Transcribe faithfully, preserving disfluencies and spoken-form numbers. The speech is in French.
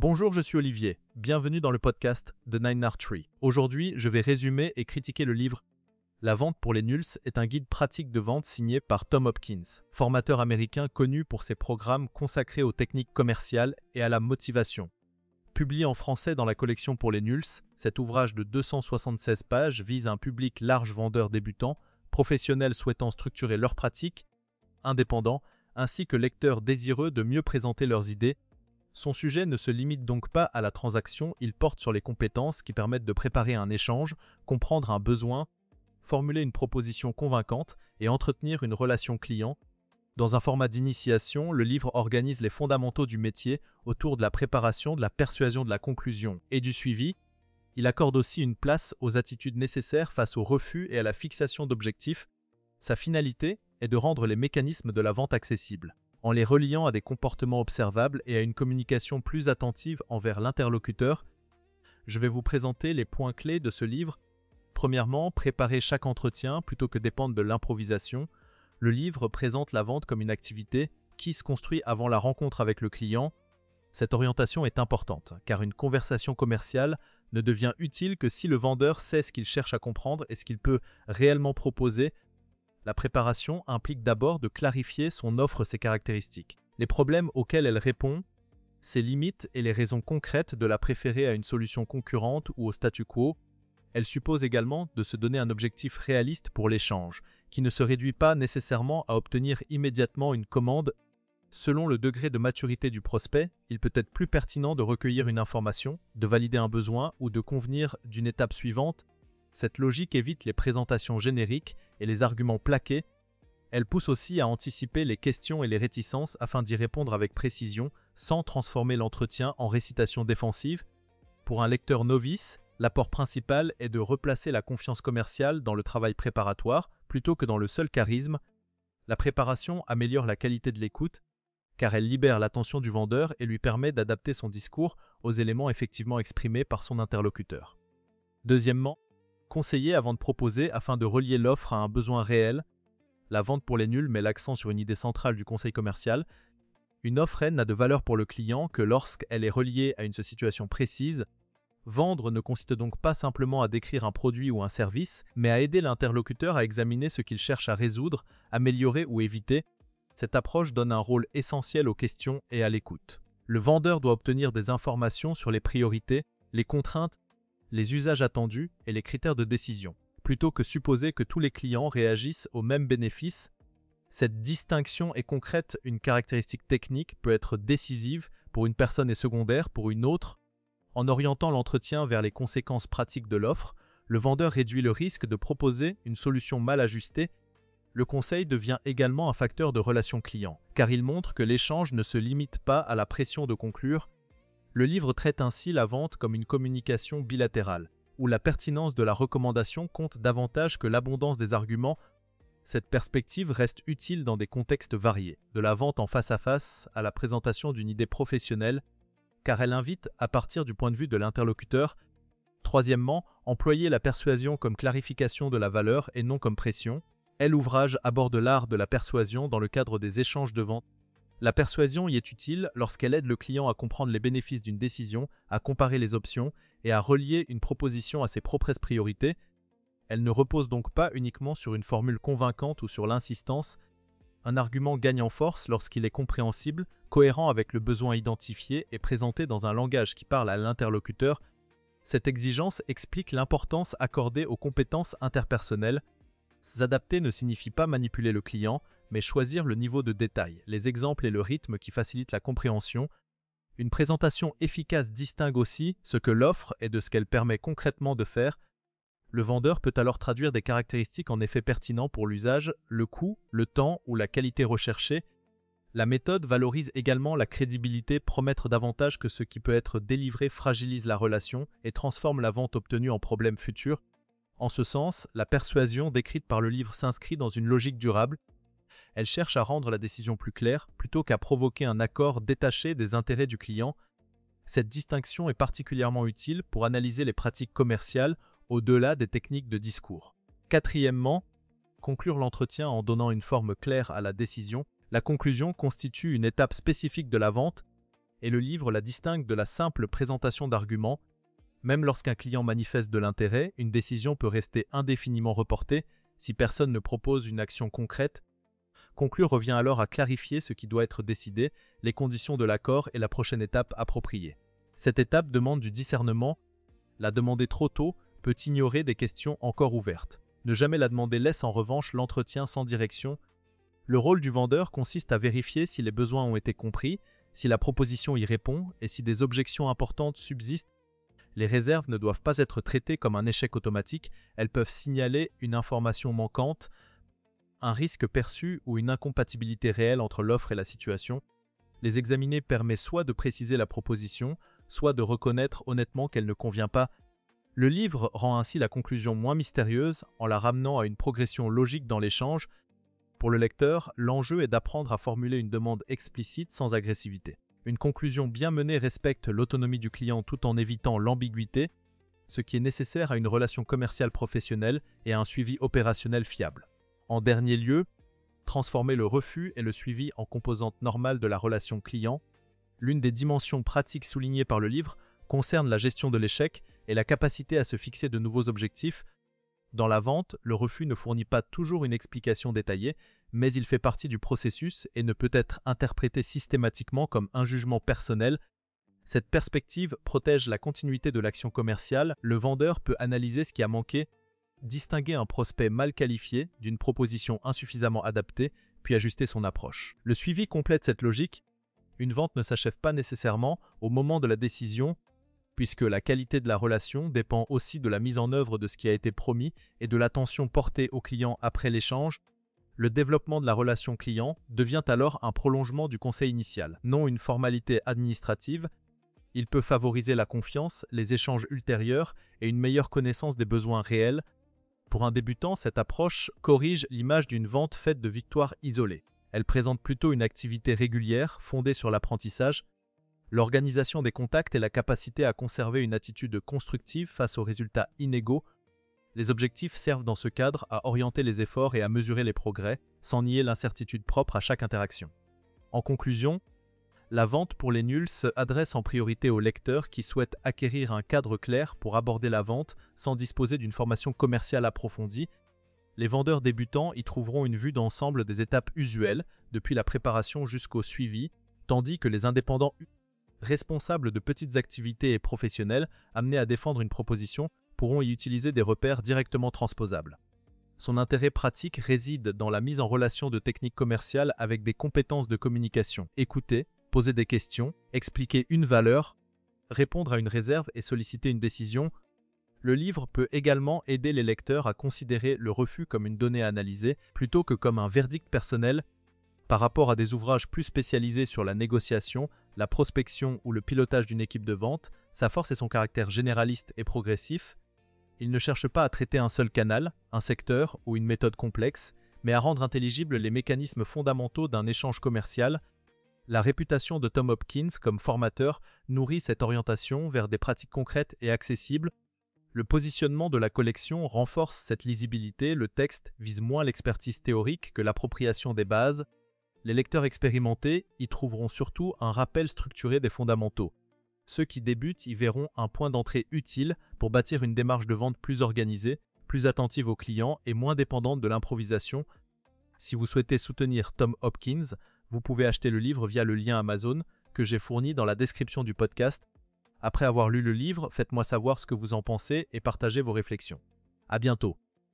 Bonjour, je suis Olivier. Bienvenue dans le podcast de Nine Art Tree. Aujourd'hui, je vais résumer et critiquer le livre La vente pour les nuls est un guide pratique de vente signé par Tom Hopkins, formateur américain connu pour ses programmes consacrés aux techniques commerciales et à la motivation. Publié en français dans la collection pour les nuls, cet ouvrage de deux cent soixante-seize pages vise un public large vendeurs débutants, professionnels souhaitant structurer leurs pratiques, indépendants, ainsi que lecteurs désireux de mieux présenter leurs idées. Son sujet ne se limite donc pas à la transaction, il porte sur les compétences qui permettent de préparer un échange, comprendre un besoin, formuler une proposition convaincante et entretenir une relation client. Dans un format d'initiation, le livre organise les fondamentaux du métier autour de la préparation, de la persuasion, de la conclusion et du suivi. Il accorde aussi une place aux attitudes nécessaires face au refus et à la fixation d'objectifs. Sa finalité est de rendre les mécanismes de la vente accessibles, en les reliant à des comportements observables et à une communication plus attentive envers l'interlocuteur. Je vais vous présenter les points clés de ce livre. Premièrement, préparer chaque entretien plutôt que dépendre de l'improvisation. Le livre présente la vente comme une activité qui se construit avant la rencontre avec le client. Cette orientation est importante, car une conversation commerciale ne devient utile que si le vendeur sait ce qu'il cherche à comprendre et ce qu'il peut réellement proposer. La préparation implique d'abord de clarifier son offre, ses caractéristiques, les problèmes auxquels elle répond, ses limites et les raisons concrètes de la préférer à une solution concurrente ou au statu quo. Elle suppose également de se donner un objectif réaliste pour l'échange, qui ne se réduit pas nécessairement à obtenir immédiatement une commande. Selon le degré de maturité du prospect, il peut être plus pertinent de recueillir une information, de valider un besoin ou de convenir d'une étape suivante. Cette logique évite les présentations génériques et les arguments plaqués. Elle pousse aussi à anticiper les questions et les réticences afin d'y répondre avec précision, sans transformer l'entretien en récitation défensive. Pour un lecteur novice, l'apport principal est de replacer la confiance commerciale dans le travail préparatoire plutôt que dans le seul charisme. La préparation améliore la qualité de l'écoute, car elle libère l'attention du vendeur et lui permet d'adapter son discours aux éléments effectivement exprimés par son interlocuteur. Deuxièmement, conseiller avant de proposer afin de relier l'offre à un besoin réel. La vente pour les nuls met l'accent sur une idée centrale du conseil commercial. Une offre n'a de valeur pour le client que lorsqu'elle est reliée à une situation précise. Vendre ne consiste donc pas simplement à décrire un produit ou un service, mais à aider l'interlocuteur à examiner ce qu'il cherche à résoudre, améliorer ou éviter. Cette approche donne un rôle essentiel aux questions et à l'écoute. Le vendeur doit obtenir des informations sur les priorités, les contraintes, les usages attendus et les critères de décision, plutôt que supposer que tous les clients réagissent aux mêmes bénéfices. Cette distinction est concrète, une caractéristique technique peut être décisive pour une personne et secondaire pour une autre. En orientant l'entretien vers les conséquences pratiques de l'offre, le vendeur réduit le risque de proposer une solution mal ajustée. Le conseil devient également un facteur de relation client, car il montre que l'échange ne se limite pas à la pression de conclure. Le livre traite ainsi la vente comme une communication bilatérale, où la pertinence de la recommandation compte davantage que l'abondance des arguments. Cette perspective reste utile dans des contextes variés, de la vente en face à face à la présentation d'une idée professionnelle, car elle invite à partir du point de vue de l'interlocuteur. Troisièmement, employer la persuasion comme clarification de la valeur et non comme pression. L'ouvrage aborde l'art de la persuasion dans le cadre des échanges de vente. La persuasion y est utile lorsqu'elle aide le client à comprendre les bénéfices d'une décision, à comparer les options et à relier une proposition à ses propres priorités. Elle ne repose donc pas uniquement sur une formule convaincante ou sur l'insistance. Un argument gagne en force lorsqu'il est compréhensible, cohérent avec le besoin identifié et présenté dans un langage qui parle à l'interlocuteur. Cette exigence explique l'importance accordée aux compétences interpersonnelles. S'adapter ne signifie pas manipuler le client, mais choisir le niveau de détail, les exemples et le rythme qui facilitent la compréhension. Une présentation efficace distingue aussi ce que l'offre et de ce qu'elle permet concrètement de faire. Le vendeur peut alors traduire des caractéristiques en effet pertinents pour l'usage, le coût, le temps ou la qualité recherchée. La méthode valorise également la crédibilité, promettre davantage que ce qui peut être délivré fragilise la relation et transforme la vente obtenue en problème futur. En ce sens, la persuasion décrite par le livre s'inscrit dans une logique durable. Elle cherche à rendre la décision plus claire, plutôt qu'à provoquer un accord détaché des intérêts du client. Cette distinction est particulièrement utile pour analyser les pratiques commerciales au-delà des techniques de discours. Quatrièmement, conclure l'entretien en donnant une forme claire à la décision. La conclusion constitue une étape spécifique de la vente. et le livre la distingue de la simple présentation d'arguments. Même lorsqu'un client manifeste de l'intérêt, une décision peut rester indéfiniment reportée si personne ne propose une action concrète. Conclure revient alors à clarifier ce qui doit être décidé, les conditions de l'accord et la prochaine étape appropriée. Cette étape demande du discernement. La demander trop tôt peut ignorer des questions encore ouvertes. Ne jamais la demander laisse en revanche l'entretien sans direction. Le rôle du vendeur consiste à vérifier si les besoins ont été compris, si la proposition y répond et si des objections importantes subsistent. Les réserves ne doivent pas être traitées comme un échec automatique, elles peuvent signaler une information manquante, un risque perçu ou une incompatibilité réelle entre l'offre et la situation. Les examiner permet soit de préciser la proposition, soit de reconnaître honnêtement qu'elle ne convient pas. Le livre rend ainsi la conclusion moins mystérieuse en la ramenant à une progression logique dans l'échange. Pour le lecteur, l'enjeu est d'apprendre à formuler une demande explicite sans agressivité. Une conclusion bien menée respecte l'autonomie du client tout en évitant l'ambiguïté, ce qui est nécessaire à une relation commerciale professionnelle et à un suivi opérationnel fiable. En dernier lieu, transformer le refus et le suivi en composante normale de la relation client. L'une des dimensions pratiques soulignées par le livre concerne la gestion de l'échec et la capacité à se fixer de nouveaux objectifs. Dans la vente, le refus ne fournit pas toujours une explication détaillée, mais il fait partie du processus et ne peut être interprété systématiquement comme un jugement personnel. Cette perspective protège la continuité de l'action commerciale. Le vendeur peut analyser ce qui a manqué, distinguer un prospect mal qualifié d'une proposition insuffisamment adaptée, puis ajuster son approche. Le suivi complète cette logique. Une vente ne s'achève pas nécessairement au moment de la décision, puisque la qualité de la relation dépend aussi de la mise en œuvre de ce qui a été promis et de l'attention portée au client après l'échange. Le développement de la relation client devient alors un prolongement du conseil initial, non une formalité administrative. Il peut favoriser la confiance, les échanges ultérieurs et une meilleure connaissance des besoins réels. Pour un débutant, cette approche corrige l'image d'une vente faite de victoires isolées. Elle présente plutôt une activité régulière fondée sur l'apprentissage, l'organisation des contacts et la capacité à conserver une attitude constructive face aux résultats inégaux. Les objectifs servent dans ce cadre à orienter les efforts et à mesurer les progrès, sans nier l'incertitude propre à chaque interaction. En conclusion, la vente pour les nuls se adresse en priorité aux lecteurs qui souhaitent acquérir un cadre clair pour aborder la vente sans disposer d'une formation commerciale approfondie. Les vendeurs débutants y trouveront une vue d'ensemble des étapes usuelles, depuis la préparation jusqu'au suivi, tandis que les indépendants responsables de petites activités et professionnels amenés à défendre une proposition pourront y utiliser des repères directement transposables. Son intérêt pratique réside dans la mise en relation de techniques commerciales avec des compétences de communication. Écouter, poser des questions, expliquer une valeur, répondre à une réserve et solliciter une décision. Le livre peut également aider les lecteurs à considérer le refus comme une donnée à analyser plutôt que comme un verdict personnel. Par rapport à des ouvrages plus spécialisés sur la négociation, la prospection ou le pilotage d'une équipe de vente, sa force est son caractère généraliste et progressif. Il ne cherche pas à traiter un seul canal, un secteur ou une méthode complexe, mais à rendre intelligibles les mécanismes fondamentaux d'un échange commercial. La réputation de Tom Hopkins comme formateur nourrit cette orientation vers des pratiques concrètes et accessibles. Le positionnement de la collection renforce cette lisibilité, le texte vise moins l'expertise théorique que l'appropriation des bases. Les lecteurs expérimentés y trouveront surtout un rappel structuré des fondamentaux. Ceux qui débutent y verront un point d'entrée utile pour bâtir une démarche de vente plus organisée, plus attentive aux clients et moins dépendante de l'improvisation. Si vous souhaitez soutenir Tom Hopkins, vous pouvez acheter le livre via le lien Amazon que j'ai fourni dans la description du podcast. Après avoir lu le livre, faites-moi savoir ce que vous en pensez et partagez vos réflexions. À bientôt.